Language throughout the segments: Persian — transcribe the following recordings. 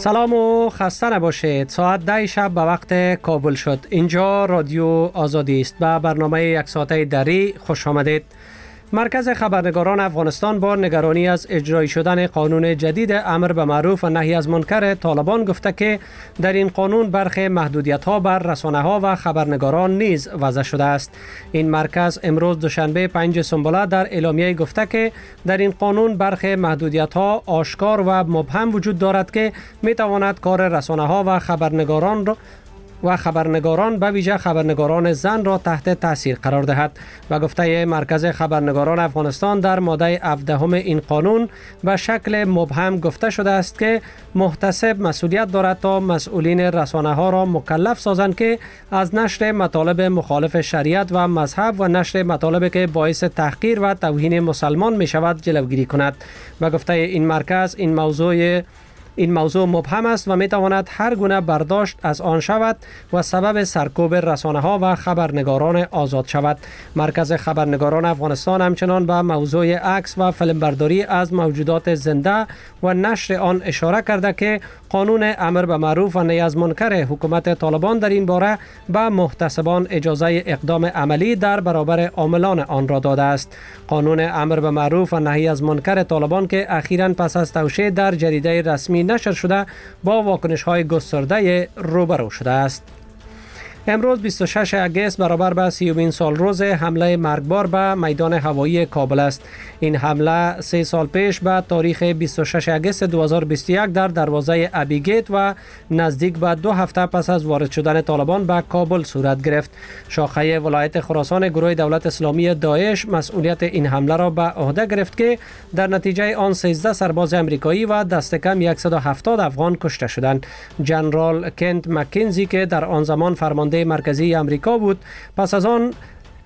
سلام و خسته نباشید. ساعت 10 شب به وقت کابل شد. اینجا رادیو آزادی است. به برنامه یک ساعته دری خوش آمدید. مرکز خبرنگاران افغانستان با نگرانی از اجرایی شدن قانون جدید امر به معروف و نهی از منکر طالبان گفته که در این قانون برخی محدودیت‌ها بر رسانه‌ها و خبرنگاران نیز وضع شده است. این مرکز امروز دوشنبه 5 سنبله در اعلامیه گفته که در این قانون برخی محدودیت‌ها آشکار و مبهم وجود دارد که می‌تواند کار رسانه‌ها و خبرنگاران به ویژه خبرنگاران زن را تحت تاثیر قرار دهد. و گفته مرکز خبرنگاران افغانستان در ماده 17 این قانون به شکل مبهم گفته شده است که محتسب مسئولیت دارد تا مسئولین رسانه ها را مکلف سازند که از نشر مطالب مخالف شریعت و مذهب و نشر مطالبی که باعث تحقیر و توهین مسلمان می شود جلوگیری کند. و گفته این مرکز این موضوع مبهم است و می تواند هر گونه برداشت از آن شود و سبب سرکوب رسانه ها و خبرنگاران آزاد شود. مرکز خبرنگاران افغانستان همچنان به موضوع عکس و فیلمبرداری از موجودات زنده و نشر آن اشاره کرده که قانون امر به معروف و نهی از منکر حکومت طالبان در این باره به محتسبان اجازه اقدام عملی در برابر عاملان آن را داده است. قانون امر به معروف و نهی از منکر طالبان که اخیراً پس از توشیح در جریده رسمی نشر شده با واکنش‌های گسترده روبرو شده است. امروز 26 اگست برابر به 30مین سال روز حمله مرگبار به میدان هوایی کابل است. این حمله 3 سال پیش به تاریخ 26 اگست 2021 در دروازه ابیگیت و نزدیک به 2 هفته پس از وارد شدن طالبان به کابل صورت گرفت. شاخه ولایت خراسان گروه دولت اسلامی داعش مسئولیت این حمله را به عهده گرفت که در نتیجه آن 13 سرباز امریکایی و دست کم 170 افغان کشته شدند. جنرال کنت مکینزی که در آن زمان فرمانده مرکزی امریکا بود پس از آن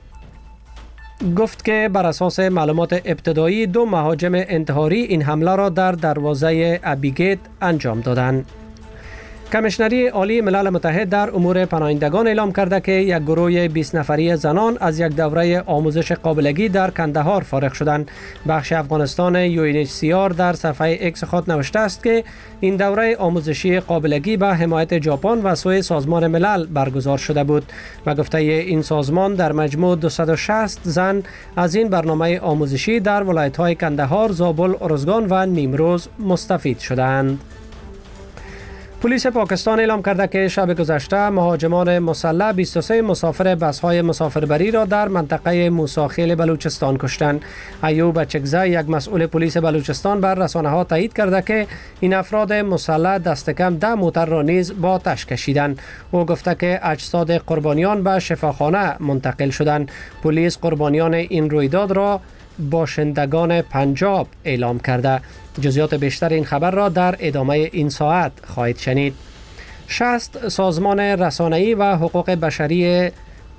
گفت که بر اساس معلومات ابتدایی 2 مهاجم انتحاری این حمله را در دروازه ابیگیت انجام دادند. کمیشنری عالی ملل متحد در امور پناهندگان اعلام کرده که یک گروه 20 نفری زنان از یک دوره آموزش قابلگی در کندهار فارغ شدند. بخش افغانستان UNHCR در صفحه اکس خود نوشته است که این دوره آموزشی قابلگی به حمایت ژاپن و سوی سازمان ملل برگزار شده بود. و گفته این سازمان در مجموع 260 زن از این برنامه آموزشی در ولایت‌های کندهار، زابل، ارزگان و نیمروز مستفید شدند. پلیس پاکستان اعلام کرده که شب گذشته مهاجمان مسلح 23 مسافر بس‌های مسافربری را در منطقه موساخیل بلوچستان کشتند. ایوب چکزه یک مسئول پلیس بلوچستان بر رسانه‌ها تایید کرده که این افراد مسلح دست کم 10 موتر را نیز با آتش کشیدند. او گفته که اجساد قربانیان به شفاخانه منتقل شدند. پلیس قربانیان این رویداد را باشندگان پنجاب اعلام کرده. جزئیات بیشتر این خبر را در ادامه این ساعت خواهید شنید. 60 سازمان رسانه‌ای و حقوق بشری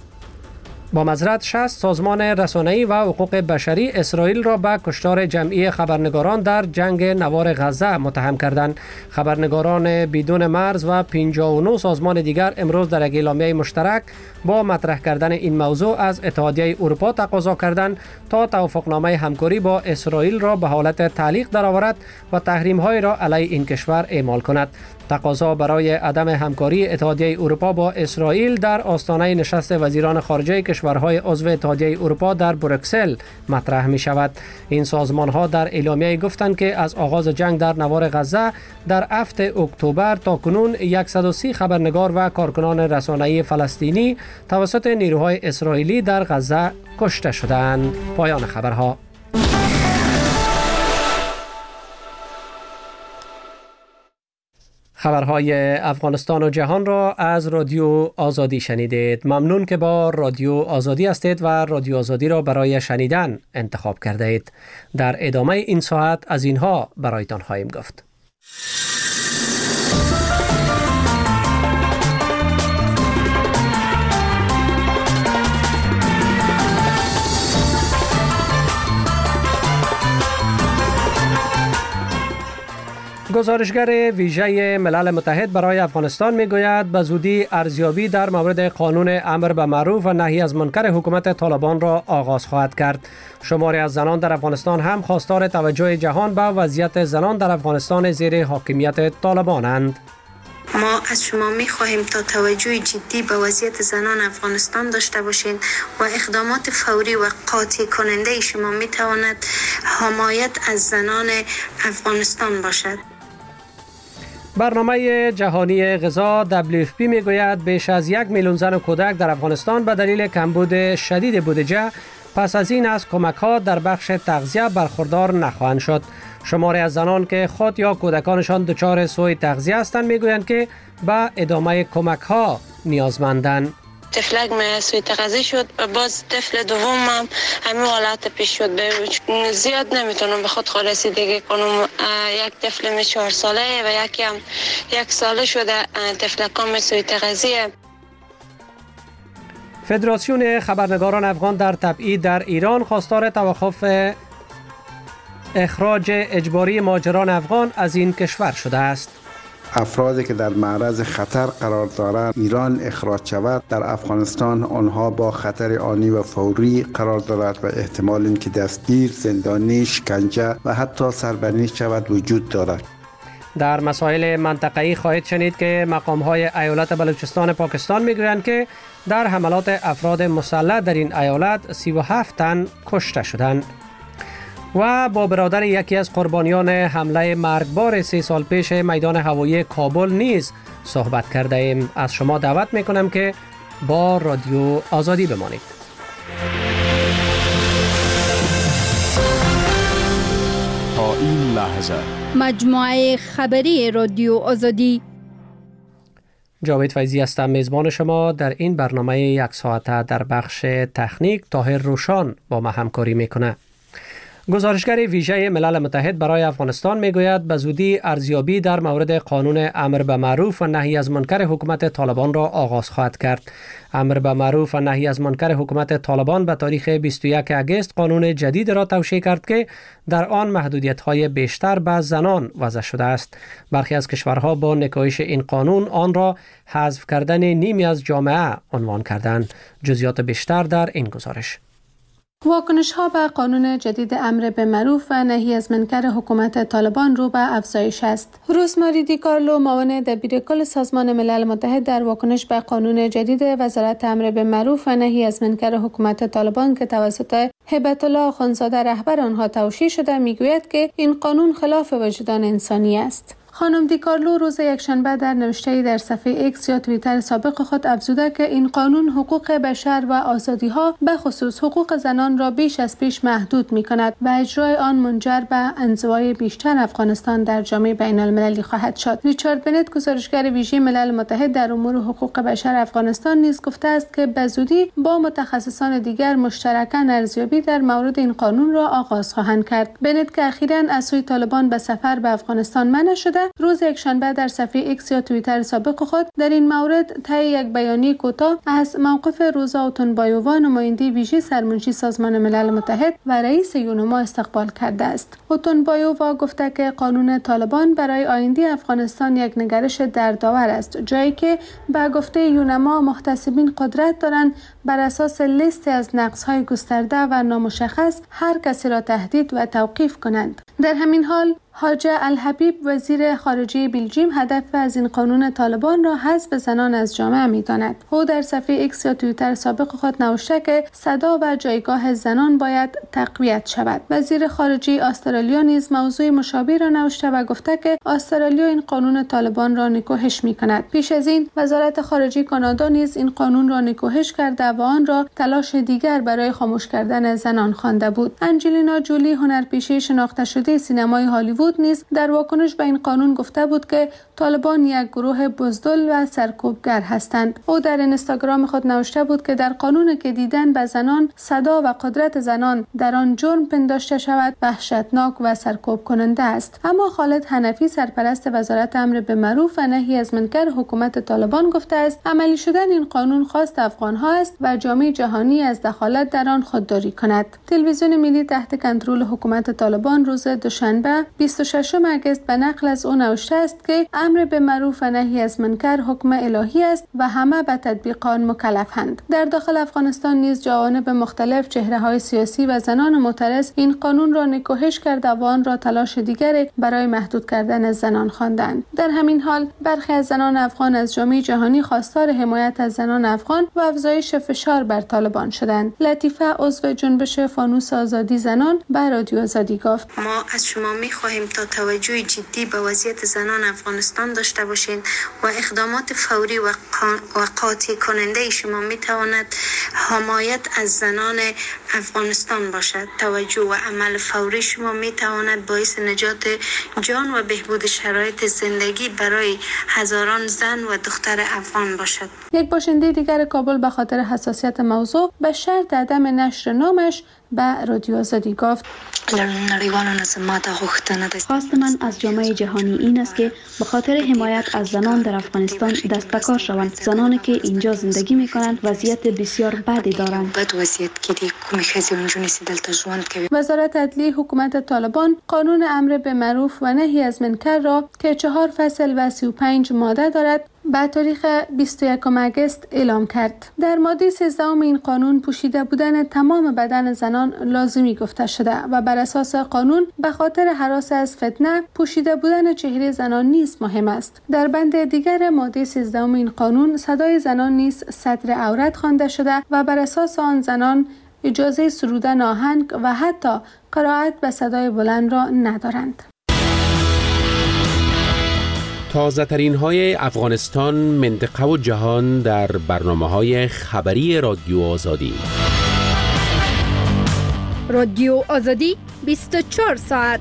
و حقوق بشری اسرائیل را به کشتار جمعی خبرنگاران در جنگ نوار غزه متهم کردند. خبرنگاران بدون مرز و 59 سازمان دیگر امروز در یک اعلامیه مشترک با مطرح کردن این موضوع از اتحادیه اروپا تقاضا کردند تا توافقنامه همکاری با اسرائیل را به حالت تعلیق درآورد و تحریم‌های را علیه این کشور اعمال کند. تقاضا برای عدم همکاری اتحادیه اروپا با اسرائیل در آستانه نشست وزیران خارجه کشورهای عضو اتحادیه اروپا در بروکسل مطرح می شود. این سازمان ها در اعلامیه گفتند که از آغاز جنگ در نوار غزه در 7 اکتبر تا کنون 130 خبرنگار و کارکنان رسانه‌ای فلسطینی توسط نیروهای اسرائیلی در غزه کشته شدند. پایان خبرها. خبرهای افغانستان و جهان را از رادیو آزادی شنیدید. ممنون که با رادیو آزادی هستید و رادیو آزادی را برای شنیدن انتخاب کرده اید. در ادامه این ساعت از اینها برایتان خواهیم گفت. گزارشگر ویژه ملل متحد برای افغانستان میگوید به زودی ارزیابی در مورد قانون امر به معروف و نهی از منکر حکومت طالبان را آغاز خواهد کرد. شماری از زنان در افغانستان هم خواستار توجه جهان به وضعیت زنان در افغانستان زیر حاکمیت طالبانند. ما از شما می خواهیم تا توجه جدی به وضعیت زنان افغانستان داشته باشین و اقدامات فوری و قاطع کننده شما می تواند حمایت از زنان افغانستان باشد. برنامه جهانی غذا WFP میگوید بیش از 1 میلیون زن و کودک در افغانستان به دلیل کمبود شدید بودجه پس از این از کمک‌ها در بخش تغذیه برخوردار نخواهند شد. شماری از زنان که خود یا کودکانشان دچار سوء تغذیه هستند میگویند که به ادامه کمک‌ها نیازمندند. طفلک من سوی تغذیه شد و باز طفل دومم همین حالت پیش شد. زیاد نمیتونم به خود رسیدگی کنم. یک طفل 4 ساله و یکی هم 1 ساله شده. طفلکام سوی تغذیه. فدراسیون خبرنگاران افغان در تبعید در ایران خواستار توقف اخراج اجباری مهاجران افغان از این کشور شده است. افرادی که در معرض خطر قرار دارند ایران اخراج شود، در افغانستان آنها با خطر آنی و فوری قرار دارد و احتمال اینکه دستگیر، زندانی، شکنجه و حتی سربرنی شود وجود دارد. در مسائل منطقه‌ای خواهید شنید که مقام‌های ایالت بلوچستان پاکستان می‌گویند که در حملات افراد مسلح در این ایالت 37 تن کشته شدند. و با برادر یکی از قربانیان حمله مرگبار 3 سال پیش میدان هوایی کابل نیز صحبت کرده ایم. از شما دعوت میکنم که با رادیو آزادی بمانید. تا این لحظه مجموعه خبری رادیو آزادی. جاوید فیضی هستم، میزبان شما. در این برنامه 1 ساعته در بخش تکنیک طاهر روشان با ما همکاری میکنه. گزارشگر ویژه ملل متحد برای افغانستان میگوید به زودی ارزیابی در مورد قانون امر به معروف و نهی از منکر حکومت طالبان را آغاز خواهد کرد. امر به معروف و نهی از منکر حکومت طالبان به تاریخ 21 اگست قانون جدید را توشیح کرد که در آن محدودیت‌های بیشتر به زنان وضع شده است. برخی از کشورها با نکایش این قانون آن را حذف کردن نیمی از جامعه عنوان کردند. جزئیات بیشتر در این گزارش. واکنش‌ها به قانون جدید امر به معروف و نهی از منکر حکومت طالبان رو به افزایش است. روزماری دی کارلو، معاون دبیرکل سازمان ملل متحد، در واکنش به قانون جدید وزارت امر به معروف و نهی از منکر حکومت طالبان که توسط هبت الله آخوندزاده رهبر آنها توشیح شده میگوید که این قانون خلاف وجدان انسانی است. خانم دی کارلو روز یکشنبه در نوشته‌ای در صفحه ایکس یا توییتر سابق خود افزوده که این قانون حقوق بشر و آزادی‌ها به خصوص حقوق زنان را بیش از پیش محدود می‌کند و اجرای آن منجر به انزوای بیشتر افغانستان در جامعه بین‌المللی خواهد شد. ریچارد بنت، گزارشگر ویژه ملل متحد در امور حقوق بشر افغانستان، نیز گفته است که به زودی با متخصصان دیگر مشترکاً ارزیابی در مورد این قانون را آغاز خواهند کرد. بنت که اخیراً از سوی طالبان به سفر به افغانستان منع شده، روز یکشنبه در صفحه ایکس یا توییتر سابق خود در این مورد طی یک بیانیه کوتاه از موقف روزا اوتونبایووا، نماینده ویژه سرمنشی سازمان ملل متحد و رئیس یونما، استقبال کرده است. اوتونبایووا گفته که قانون طالبان برای آینده افغانستان یک نگرش دردآور است، جایی که به گفته یونما محتسبین قدرت دارند بر اساس لیست از نقض‌های گسترده و نامشخص هر کسی را تهدید و توقیف کنند. در همین حال حاجه الحبیب، وزیر خارجه بلژیم، هدف از این قانون طالبان را حذف زنان از جامعه می‌داند. او در صفحه ایکس یا توییتر سابق خود نوشته که صدا و جایگاه زنان باید تقویت شود. وزیر خارجه استرالیا نیز موضوع مشابه را نوشته و گفته که استرالیا این قانون طالبان را نکوهش می‌کند. پیش از این وزارت خارجه کانادا نیز این قانون را نکوهش کرده و آن را تلاش دیگر برای خاموش کردن زنان خوانده بود. انجلینا جولی، هنرپیشه شناخته شده سینمای هالیوود، نیز در واکنش به این قانون گفته بود که طالبان یک گروه بزدل و سرکوبگر هستند. او در اینستاگرام خود نوشته بود که در قانون که دیدن به زنان صدا و قدرت زنان در آن جرم پنداشته شود وحشتناک و سرکوب کننده است. اما خالد حنفی، سرپرست وزارت امر به معروف و نهی از منکر حکومت طالبان، گفته است عملی شدن این قانون خواست افغان‌ها است و جامعه جهانی از دخالت در آن خودداری کند. تلویزیون ملی تحت کنترل حکومت طالبان روز دوشنبه 26 اگست به نقل از او نوشته است که امر به معروف و نهی از منکر حکم الهی است و همه به تطبیق آن مکلفند. در داخل افغانستان نیز جوانب مختلف، چهره‌های سیاسی و زنان معترض این قانون را نکوهش کرده و آن را تلاش دیگری برای محدود کردن زنان خواندند. در همین حال برخی از زنان افغان از جامعه جهانی خواستار حمایت از زنان افغان و افزایش فشار بر طالبان شدند. لطیفه عضو جنبش فانوس آزادی زنان به رادیو آزادی گفت: ما از شما می‌خواهیم تا توجه جدی به وضعیت زنان افغانستان داشته باشید و اقدامات فوری و قاطع کننده شما می‌تواند حمایت از زنان افغانستان باشد. توجه و عمل فوری شما می‌تواند باعث نجات جان و بهبود شرایط زندگی برای هزاران زن و دختر افغان باشد. یک باشنده دیگر کابل به خاطر حساسیت موضوع به شرط عدم نشر نامش به رادیو آزادی گفت: خواست من از جامعه جهانی این است که به خاطر حمایت از زنان در افغانستان دست به کار شوند. زنانی که اینجا زندگی میکنند وضعیت بسیار بدی دارند. وزارت عدلیه حکومت طالبان قانون امر به معروف و نهی از منکر را که 4 فصل و 35 ماده دارد به تاریخ 21 اگست اعلام کرد. در ماده 13 این قانون پوشیده بودن تمام بدن زنان لازمی گفته شده و بر اساس قانون به خاطر هراس از فتنه پوشیده بودن چهره زنان نیز مهم است. در بند دیگر ماده 13 این قانون صدای زنان نیز ستر عورت خوانده شده و بر اساس آن زنان اجازه سرودن آهنگ و حتی قرائت به صدای بلند را ندارند. تازه ترین های افغانستان، منطقه و جهان در برنامه‌های خبری رادیو آزادی. رادیو آزادی 24 ساعت.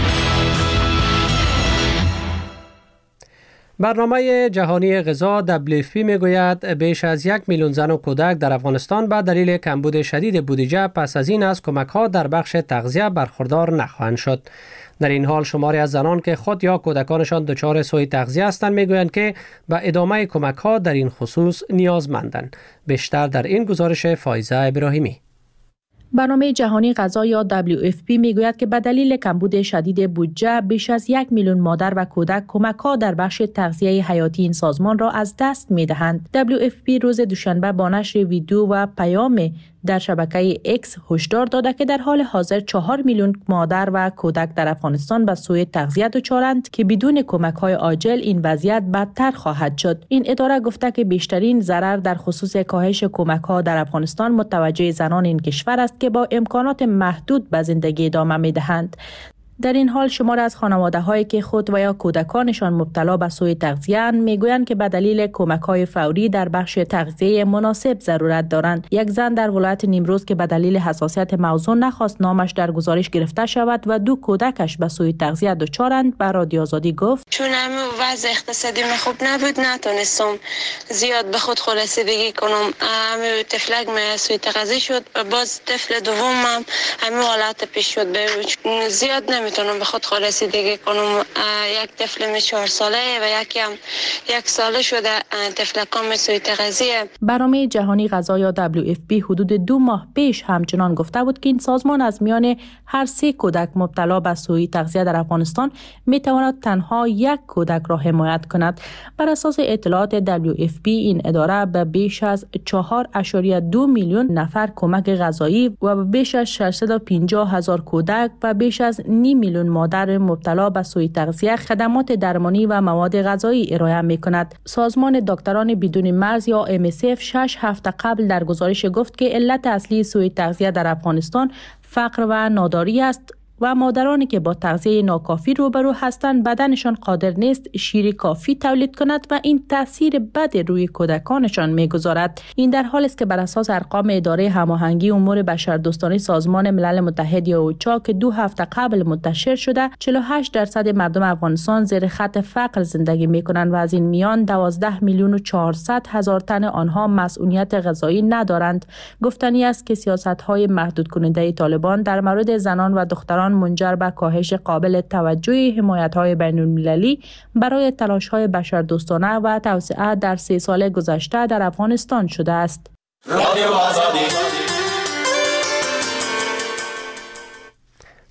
برنامه جهانی غذا WFP میگوید بیش از 1 میلیون زن و کودک در افغانستان به دلیل کمبود شدید بودجه پس از این از کمک‌ها در بخش تغذیه برخوردار نخواهند شد. در این حال شماری از زنان که خود یا کودکانشان دچار سوء تغذیه هستند میگویند که به ادامه کمک‌ها در این خصوص نیازمندند. بیشتر در این گزارش فایزه ابراهیمی. برنامه جهانی غذا یا WFP میگوید که به دلیل کمبود شدید بودجه بیش از 1 میلیون مادر و کودک کمک‌ها در بخش تغذیه حیاتی این سازمان را از دست می‌دهند. WFP روز دوشنبه با نشر ویدیو و پیام در شبکه X هشدار داده که در حال حاضر 4 میلیون مادر و کودک در افغانستان به سوء تغذیه دچارند که بدون کمک‌های عاجل این وضعیت بدتر خواهد شد. این اداره گفته که بیشترین ضرر در خصوص کاهش کمک‌ها در افغانستان متوجه زنان این کشور است که با امکانات محدود به زندگی ادامه می‌دهند. در این حال شمار از خانواده‌هایی که خود و یا کودکانشان مبتلا به سوء تغذیه میگویند که به دلیل کمک‌های فوری در بخش تغذیه مناسب ضرورت دارند. یک زن در ولایت نیمروز که به دلیل حساسیت موضوع نخواست نامش در گزارش گرفته شود و 2 کودکش به سوء تغذیه دچارند به رادیو آزادی گفت: چون وضع اقتصادی من خوب نبود نتونستم زیاد به خود رسیدگی کنم. طفلک من سوء تغذیه شد و باز طفل دومم همین حالت پیش شد. زیاد نمیتونم به خود رسیدگی کنم. یک طفل 4 ساله و یکی هم 1 ساله شده. طفلکان سوء تغذیه. برنامه جهانی غذا یا WFP حدود 2 ماه پیش همچنان گفته بود که این سازمان از میان هر 3 کودک مبتلا به سوء تغذیه در افغانستان میتواند تنها 1 کودک را حمایت کند. بر اساس اطلاعات WFP این اداره به بیش از 4.2 میلیون نفر کمک غذایی و به بیش از 650,000 کودک و بیش از 9 میلیون مادر مبتلا به سوء تغذیه خدمات درمانی و مواد غذایی ارائه می‌کند. سازمان دکتران بدون مرز یا MSF 6 هفته قبل در گزارش گفت که علت اصلی سوء تغذیه در افغانستان فقر و ناداری است و مادرانی که با تغذیه ناکافی روبرو هستند بدنشان قادر نیست شیر کافی تولید کند و این تاثیر بد روی کودکانشان میگذارد. این در حالی است که بر اساس ارقام اداره هماهنگی امور بشردوستانه سازمان ملل متحد یا اوچا که 2 هفته قبل منتشر شده 48% مردم افغانستان زیر خط فقر زندگی میکنند و از این میان 12,400,000 تن آنها مسئولیت غذایی ندارند. گفتنی است که سیاست‌های محدود کننده طالبان در مورد زنان و دختران منجر به کاهش قابل توجه حمایت‌های بین‌المللی برای تلاش‌های بشردوستانه و توسعه در 3 سال گذشته در افغانستان شده است.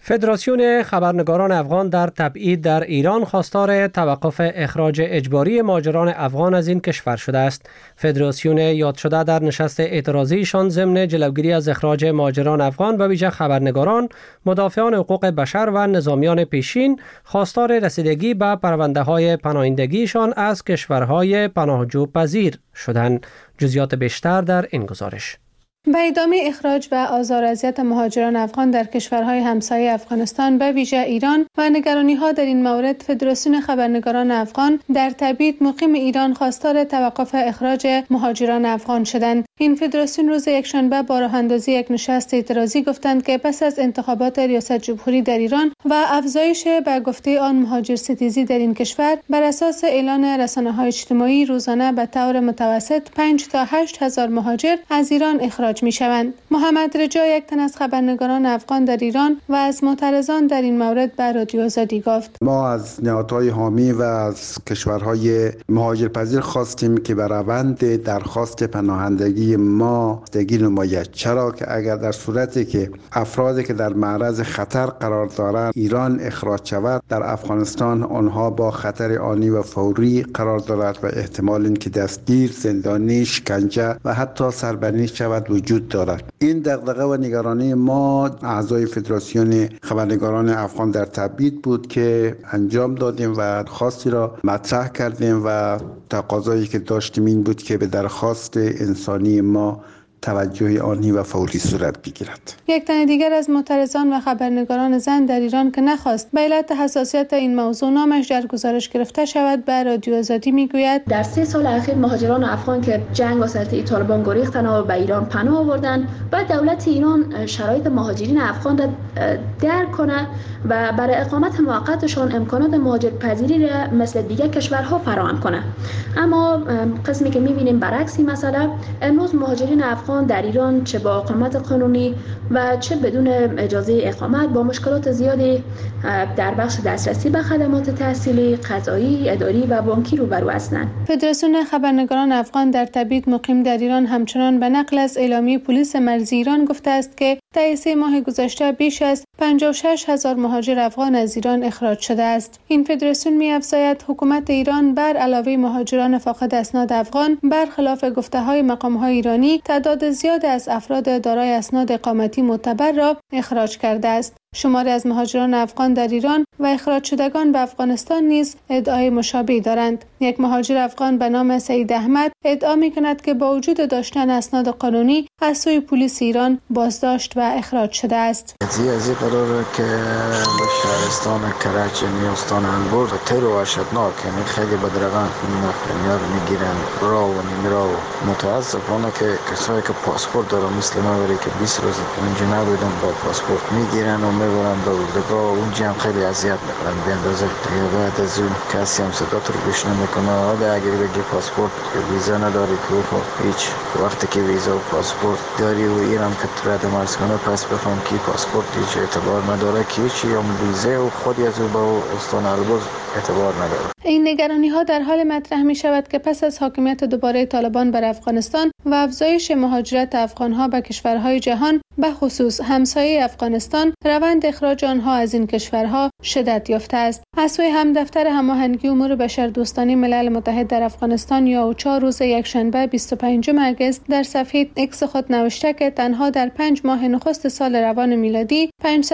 فدراسیون خبرنگاران افغان در تبعید در ایران خواستار توقف اخراج اجباری مهاجران افغان از این کشور شده است. فدراسیون یاد شده در نشست اعتراضیشان ضمن جلوگیری از اخراج مهاجران افغان به ویژه خبرنگاران، مدافعان حقوق بشر و نظامیان پیشین خواستار رسیدگی به پرونده‌های پناهندگیشان از کشورهای پناهجو پذیر شدند. جزئیات بیشتر در این گزارش. به ادامه اخراج و آزار و اذیت مهاجران افغان در کشورهای همسایه افغانستان به ویژه ایران و نگرانی‌ها در این مورد، فدراسیون خبرنگاران افغان در تبعید مقیم ایران خواستار توقف اخراج مهاجران افغان شدند. این فدراسیون روز یکشنبه با راه اندازی یک نشست اعتراضی گفتند که پس از انتخابات ریاست جمهوری در ایران و افزایش به گفته آن مهاجر ستیزی در این کشور، بر اساس اعلان رسانه‌های اجتماعی روزانه به طور متوسط 5 تا 8 هزار مهاجر از ایران اخراج می‌شوند. محمد رجا، یک تن از خبرنگاران افغان در ایران و از معترضان در این مورد به رادیو آزادی گفت: ما از نهادهای حامی و از کشورهای مهاجرپذیر خواستیم که بر روند درخواست پناهندگی ما دستگیر نماید، چرا که اگر در صورتی که افرادی که در معرض خطر قرار دارند ایران اخراج شود، در افغانستان آنها با خطر آنی و فوری قرار دارد و احتمال اینکه دستگیر، زندانی، شکنجه و حتی سربرنی شود وجود دارد. این دغدغه و نگرانی ما اعضای فدراسیون خبرنگاران افغان در تبعید بود که انجام دادیم و خواستی را مطرح کردیم و تقاضایی که داشتیم این بود که به درخواست انسانی ما توجه آنی و فوری صورت بگیرد. یک تن دیگر از معترضان و خبرنگاران زن در ایران که نخواست به علت حساسیت این موضوع نامش در گزارش گرفته شود به رادیو آزادی میگوید: در 3 سال اخیر مهاجران افغان که جنگ و سلطه طالبان گریختند و به ایران پناه آوردند و دولت ایران شرایط مهاجرین افغان را درک کنه و برای اقامت موقتشان امکانات مهاجرپذیری را مثل دیگر کشورها فراهم کنه. اما قسمی که می‌بینیم برعکس این مسئله، امروز مهاجرین افغان در ایران چه با اقامت قانونی و چه بدون اجازه اقامت با مشکلات زیادی در بخش دسترسی به خدمات تحصیلی، قضایی، اداری و بانکی روبرو هستند. فدراسیون خبرنگاران افغان در تبعید مقیم در ایران همچنان به نقل از اعلامیه پلیس مرزی ایران گفته است که طی 3 ماه گذشته بیش از 56 هزار مهاجر افغان از ایران اخراج شده است. این فدراسیون می‌افزاید حکومت ایران بر علاوه مهاجران فاقد اسناد افغان، برخلاف گفته‌های مقام‌های ایرانی، تعداد زیاد از افراد دارای اسناد اقامتی معتبر را اخراج کرده است. شماری از مهاجران افغان در ایران و اخراج شدگان به افغانستان نیز ادعای مشابهی دارند. یک مهاجر افغان به نام سعید احمد ادعا می‌کند که با وجود داشتن اسناد قانونی از سوی پلیس ایران بازداشت و اخراج شده است. از قراره که به شهرستان کراچی میستان انبور تر و وحشتناک، یعنی خیلی بدرقان میار میگیرن را و نمیرا. متاسفانه که کسایی که پاسپورت دارن مثل ما ولی که 20 روز اونجا نبودن با پاسپورت میگیرن و میبرن به اردوگاه، اونجا هم خیلی اذیت میکنن. به اندازه بعد از اون کسی هم صدات رو گوش نمیکنه. حالا اگر بگی پاسپورت ویزا نداری که هیچ، وقتی که ویزا و پاسپورت داری و ایران که رد مرز کنه پس بفهم که پاسپورت هیچ اعتبار نداره، که هیچی هم ویزا و خودی از او با استان البرز اعتبار نداره. این نگرانی ها در حال مطرح می شود که پس از حاکمیت دوباره طالبان بر افغانستان و افزایش مهاجرت افغان ها به کشورهای جهان، به خصوص همسایه افغانستان، روند اخراج آنها از این کشورها شدت یافته است. از سوی هم دفتر هماهنگی امور بشردوستانه ملل متحد در افغانستان یا اوچا روز یکشنبه 25 آگوست در صفحه اکس خود نوشته که تنها در 5 ماه نخست سال روان میلادی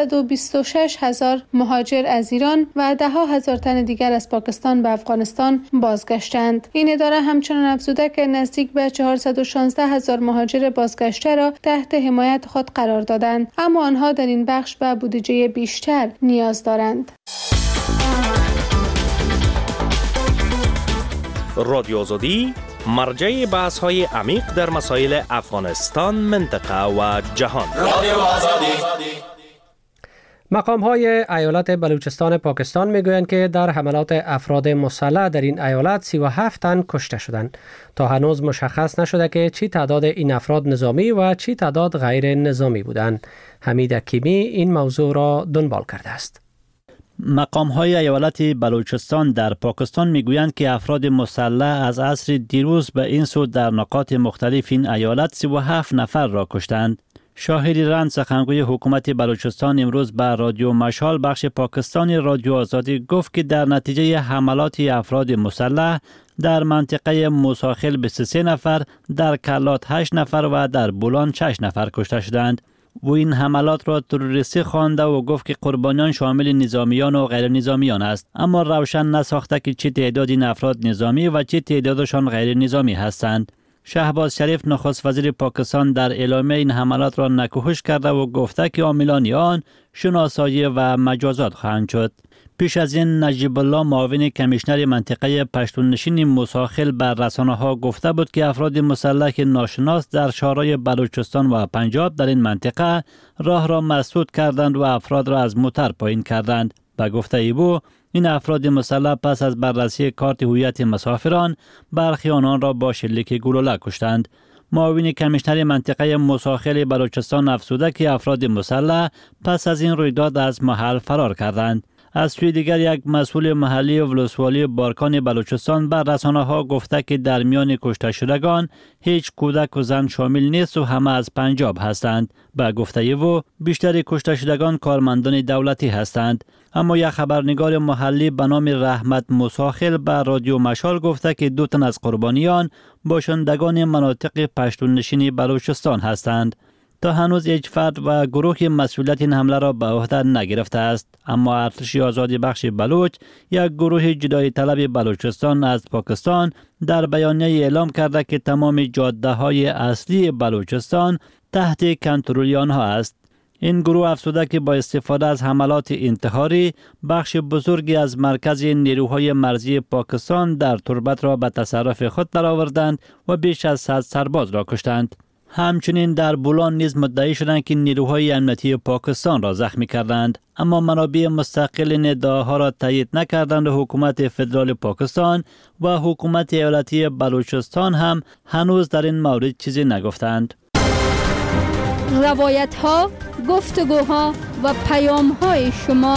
526 هزار مهاجر از ایران و 10,000 تن دیگر از پاکستان به افغانستان بازگشتند. این اداره همچنان افزوده که نزدیک به 416 هزار مهاجر بازگشته را تحت حمایت خود قرار دادند، اما آنها در این بخش به بودجه بیشتر نیاز دارند. رادیو آزادی مرجع بحث‌های عمیق در مسائل افغانستان، منطقه و جهان. رادیو آزادی. مقام‌های ایالت بلوچستان پاکستان میگویند که در حملات افراد مسلح در این ایالت 37 تن کشته شدند. تا هنوز مشخص نشده که چی تعداد این افراد نظامی و چی تعداد غیر نظامی بودند. حمید حکیمی این موضوع را دنبال کرده است. مقام‌های ایالت بلوچستان در پاکستان میگویند که افراد مسلح از عصر دیروز به این سو در نقاط مختلف این ایالت 37 نفر را کشتند. شاهری رند سخنگوی حکومت بلوچستان امروز به رادیو مشال بخش پاکستانی رادیو آزادی گفت که در نتیجه حملات افراد مسلح در منطقه موساخل 23 نفر، در کلات 8 نفر و در بولان 6 نفر کشته شدند. و این حملات را تروریستی خوانده و گفت که قربانیان شامل نظامیان و غیر نظامیان است، اما روشن نساخته که چه تعداد این افراد نظامی و چه تعدادشان غیر نظامی هستند. شهباز شریف نخست وزیر پاکستان در اعلامیه این حملات را نکوهش کرده و گفته که عاملان آن شناسایی و مجازات خواهند شد. پیش از این نجیب الله معاون کمیشنر منطقه پشتون نشین موساخل بر رسانه‌ها گفته بود که افراد مسلح ناشناس در شهرهای بلوچستان و پنجاب در این منطقه راه را مسدود کردند و افراد را از موتر پایین کردند. به گفته او این افراد مسلح پس از بررسی کارت هویت مسافران برخی آنان را با شلیک گلوله کشتند. معاون کمیشنر منطقه موساخل بلوچستان افزوده که افراد مسلح پس از این رویداد از محل فرار کردند. از سوی دیگر یک مسئول محلی ولسوالی بارکان بلوچستان بر رسانه‌ها گفته که در میان کشته شدگان هیچ کودک و زن شامل نیست و همه از پنجاب هستند. به گفته او بیشتر کشته شدگان کارمندان دولتی هستند. اما یک خبرنگار محلی به نام رحمت موساخل به رادیو مشال گفته که 2 تن از قربانیان باشندگان مناطق پشتون نشین بلوچستان هستند. تا هنوز هیچ فرد و گروه مسئولیت این حمله را به عهده نگرفته است، اما ارتش آزادی بخش بلوچ یک گروه جدایی طلب بلوچستان از پاکستان در بیانیه اعلام کرده که تمام جاده های اصلی بلوچستان تحت کنترل آنها است. این گروه افزوده که با استفاده از حملات انتحاری بخش بزرگی از مرکز نیروهای مرزی پاکستان در تربت را به تصرف خود درآوردند و بیش از 100 سرباز را کشتند. همچنین در بولان نیز مدعی شدند که نیروهای امنیتی پاکستان را زخمی کردند، اما منابع مستقل این ادعاها را تایید نکردند و حکومت فدرال پاکستان و حکومت ایالتی بلوچستان هم هنوز در این مورد چیزی نگفتند. روایت ها، گفتگوها و پیام های شما.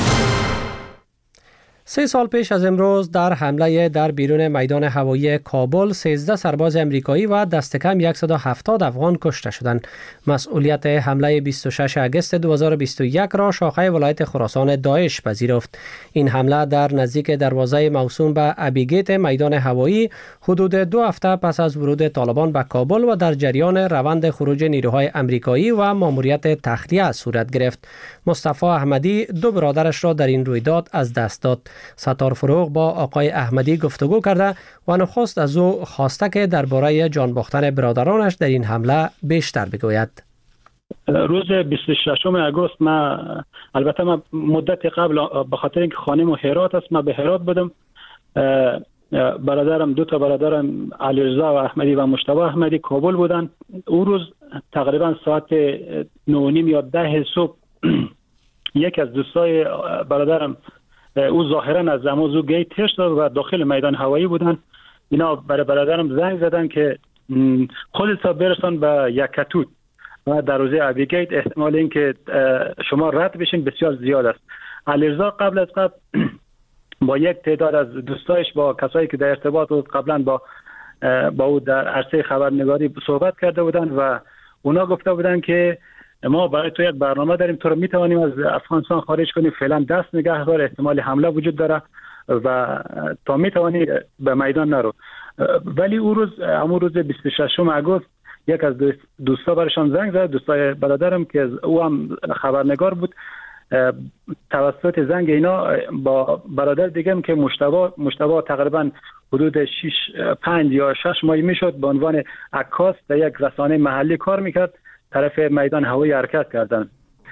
3 سال پیش از امروز در حمله در بیرون میدان هوایی کابل 13 سرباز امریکایی و دست کم 170 افغان کشته شدند. مسئولیت حمله 26 اگست 2021 را شاخه ولایت خراسان داعش پذیرفت. این حمله در نزدیک دروازه موسوم به ابیگیت میدان هوایی حدود 2 هفته پس از ورود طالبان به کابل و در جریان روند خروج نیروهای امریکایی و ماموریت تخلیه صورت گرفت. مصطفی احمدی 2 برادرش را در این رویداد از دست داد. ستار فروغ با آقای احمدی گفتگو کرده و نخست از او خواسته که درباره جان باختن برادرانش در این حمله بیشتر بگوید. روز 26 اگست البته من مدت قبل به خاطر اینکه خانم هرات است، من به هرات بودم. برادرم 2 تا برادرم علیرضا و احمدی و مجتبی احمدی کابل بودن. اون روز تقریبا ساعت 9:30 یا 10 صبح یک از دوستای برادرم او ظاهرا از زمازو گیت تشت و داخل میدان هوایی بودن. اینا برای برادرم زنگ زدن که خودت برسان به یکتوت و در روزه ابیگیت احتمال این که شما رد بشین بسیار زیاد است. علیرضا قبل از قبل با یک تعداد از دوستایش با کسایی که در ارتباط بود قبلا با او در عرصه خبرنگاری صحبت کرده بودن و اونا گفته بودن که ما برای تو یک برنامه داریم، تو رو میتوانیم از افغانستان خارج کنیم، فعلا دست نگه دار، احتمال حمله وجود داره و تا میتوانی به میدان نرو. ولی اون روز 26 اگست یک از دوستا برشان زنگ زد، دوستای برادرم که او هم خبرنگار بود، توسط زنگ اینا با برادر دیگه که مجتبی تقریبا حدود 5 یا 6 ماه میشد به عنوان عکاس در یک رسانه محلی کار میکرد، طرف میدان هوایی حرکت کردن.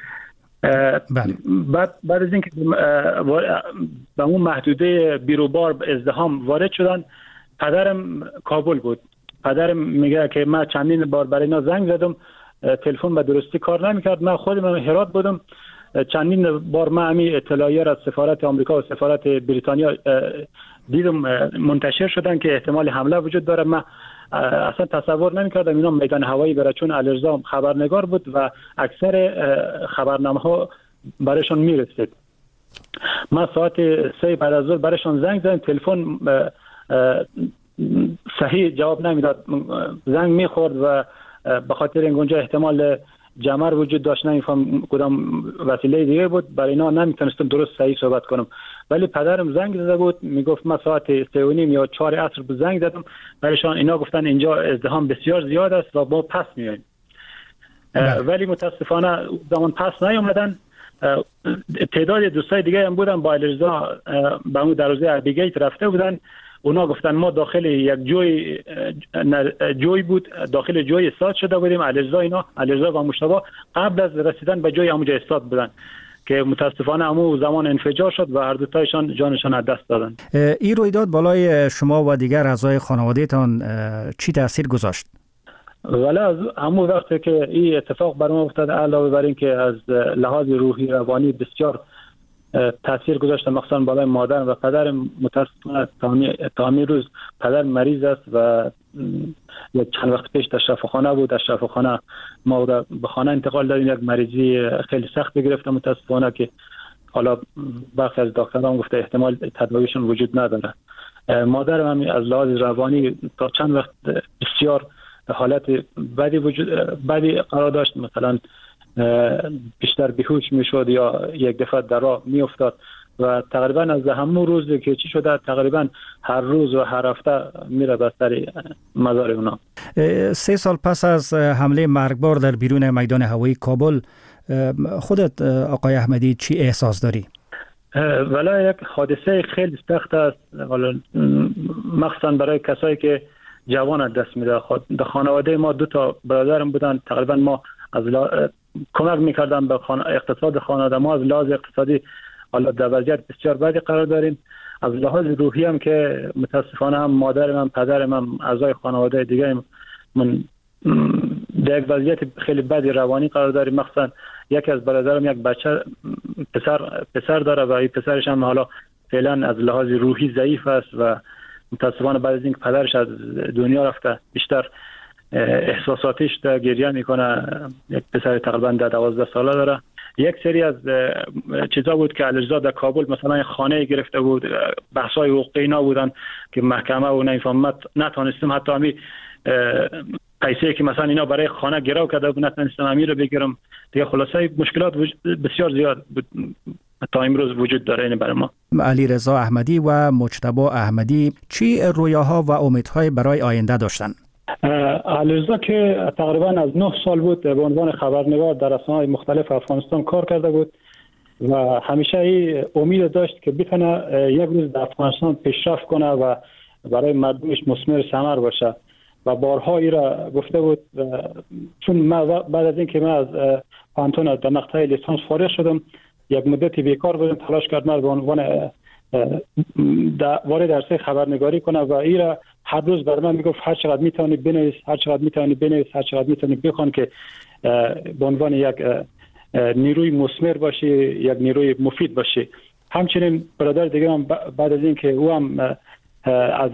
بعد از اینکه به اون محدوده بیروبار ازدحام وارد شدن، پدرم کابل بود. پدرم میگه که من چندین بار برای اینا زنگ زدم، تلفن به درستی کار نمیکرد. من خودم هرات بودم، چندین بار من همین اطلاعیه از سفارت آمریکا و سفارت بریتانیا دیدم منتشر شدن که احتمال حمله وجود داره. من اصلا تصور نمی‌کردم اینا میدان هوایی بره، چون علیرضا خبرنگار بود و اکثر خبرنامه‌ها برایشون میرسید. من ساعت 3 بعد از ظهر برایشون زنگ زدم، تلفن صحیح جواب نمیداد، زنگ میخورد و به خاطر این اونجا احتمال جمر وجود داشت، نمیفهم کدام وسیله دیگه بود، برای اینا نمیتونستم درست صحیح صحبت کنم. ولی پدرم زنگ زده بود، میگفت من ساعت 3:30 یا 4 عصر به زنگ زدم برایشان، اینا گفتن اینجا ازدحام بسیار زیاد است و ما پس میایم. ولی متاسفانه زمان پس نیومدن. تعداد دوستای دیگه هم بودن با علیرضا به اون دروازه ابیگیت رفته بودن، اونا گفتن ما داخل یک جوی بود، داخل جوی استاد شده بودیم. علیرضا و مجتبی قبل از رسیدن به جوی همونجا استاد بودن که متاسفانه همون زمان انفجار شد و هر دوتایشان جانشان از دست دادن. این رویداد بالای شما و دیگر اعضای خانواده‌تان چی تاثیر گذاشت؟ ولی از همون وقتی که این اتفاق بر ما افتاد، علاوه بر این که از لحاظ روحی روانی بسیار تاثیر گذاشته، مخصوصا بالای مادر و پدرم. متاسفانه تا همین روز پدر مریض است و یک چند وقت پیش در شفاخانه بود. در شفاخانه ما به خانه انتقال دادیم، یک مریضی خیلی سخت گرفته متاسفانه که حالا برخی از دکتران گفته احتمال تداویشون وجود نداره. مادرم هم از لحاظ روانی تا چند وقت بسیار حالت بدی قرار داشت، مثلا بیشتر بیهوش میشد یا یک دفعه در راه میافتاد و تقریبا از همون روز که چی شده تقریبا هر روز و هر هفته میره به سر مزار اونا. 3 سال پس از حمله مرگبار در بیرون میدان هوایی کابل، خودت آقای احمدی چی احساس داری؟ ولی یک حادثه خیلی سخت است، مخصوصا برای کسایی که جوان دست میده. در خانواده ما 2 برادرم بودن، تقریبا ما از کمک میکردم به اقتصاد خانواده ما. از لحاظ اقتصادی حالا در وضعیت بسیار بدی قرار داریم. از لحاظ روحی هم که متاسفانه هم مادرم هم پدرم هم اعضای خانواده دیگه من در یک وضعیت خیلی بدی روانی قرار داریم. مخصوصا یکی از برادرم یک بچه پسر داره و این پسرش هم حالا فعلا از لحاظ روحی ضعیف است و متاسفانه بعد از اینکه پدرش از دنیا رفته بیشتر احساساتیش در گریه میکنه. یک پسر تقریبا 12 ساله داره. یک سری از چیزا بود که علیرضا در کابل مثلا خانه گرفته بود، بحثای حقوقی اینا بودن که محکمه و نمیفهمت نتونستم حتی همی پیسه که مثلا اینا برای خانه گرو کرده بود نتونستم همی رو بگیرم دیگه. خلاصه مشکلات بسیار زیاد بود تا امروز وجود داره. این برای ما علیرضا احمدی و مجتبی احمدی چی رویاها و امیدهای برای آینده داشتن؟ علیرضا که تقریبا از 9 سال بود به عنوان خبرنگار در رسانه‌های مختلف افغانستان کار کرده بود و همیشه این امید داشت که بتونه یک روز در افغانستان پیشرفت کنه و برای مردمش مثمر ثمر باشه و بارها ای را گفته بود. چون من بعد از اینکه من از پانتون در مقطع لیسانس فارغ شدم، یک مدتی بیکار بودم، تلاش کردم به عنوان وارد عرصه خبرنگاری کنه و این را هر روز بر من میگفت هر چقدر میتونی بنویس، هر چقدر میتونی بنویس، هر چقدر میتونی بخوان که به عنوان یک نیروی مثمر باشی، یک نیروی مفید باشی. همچنین برادر دیگه هم بعد از این که او هم از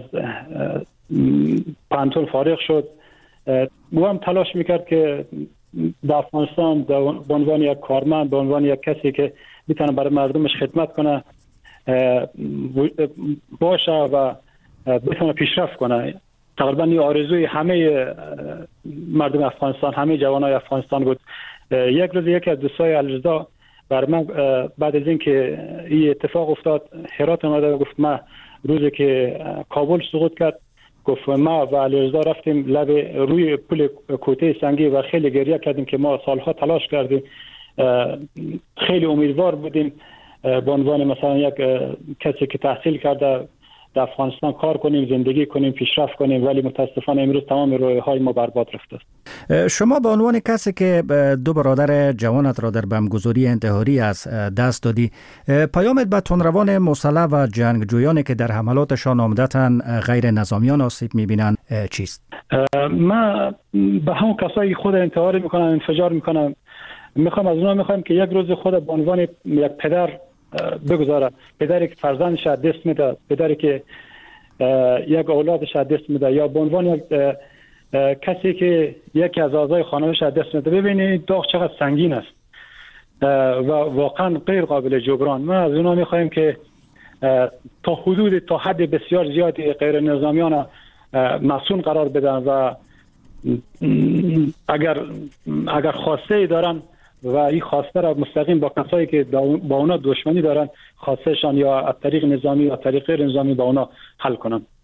پانتون فارغ شد، او هم تلاش میکرد که در افغانستان به عنوان یک کارمند، به عنوان یک کسی که میتونه برای مردمش خدمت کنه باشه و بتونه پیشرفت کنه. تقریبا این آرزوی همه مردم افغانستان، همه جوانای افغانستان بود. یک روز یکی از دوستای علیرضا بر من بعد از اینکه این اتفاق افتاد هرات اومد و گفت ما روزی که کابل سقوط کرد، گفت ما و علیرضا رفتیم لب روی پل کوته سنگی و خیلی گریه کردیم که ما سالها تلاش کردیم، خیلی امیدوار بودیم به عنوان مثلا یک کسی که تحصیل کرده در افغانستان کار کنیم، زندگی کنیم، پیشرفت کنیم، ولی متاسفانه امروز تمام رویاهای ما برباد رفته است. شما به عنوان کسی که 2 برادر جوانت را در بمبگذاری انتحاری از دست دادی، پیامت به تندروان مسلح و جنگجویانی که در حملاتشان عمدتاً غیر نظامیان آسیب می‌بینند چیست؟ من به همون کسایی خود انتحاری میکنن، انفجار میکنن، میخوام از اونا میخوام که یک روز خود به عنوان یک پدر بگذاره، پدری که فرزندش از دست میده، پدری که یک اولادش از دست میده، یا به عنوان یک کسی که یکی از اعضای خانواده‌اش از دست میده. ببینید داغ چقدر سنگین است و واقعا غیر قابل جبران. ما از اونا میخوایم که تا حد بسیار زیادی غیر نظامیان مصون قرار بدن و اگر خواسته دارن و این خواسته را مستقیم با کسایی که با اونا دشمنی دارن خواستهشان یا از طریق نظامی یا طریق غیر نظامی با اونا حل کنن.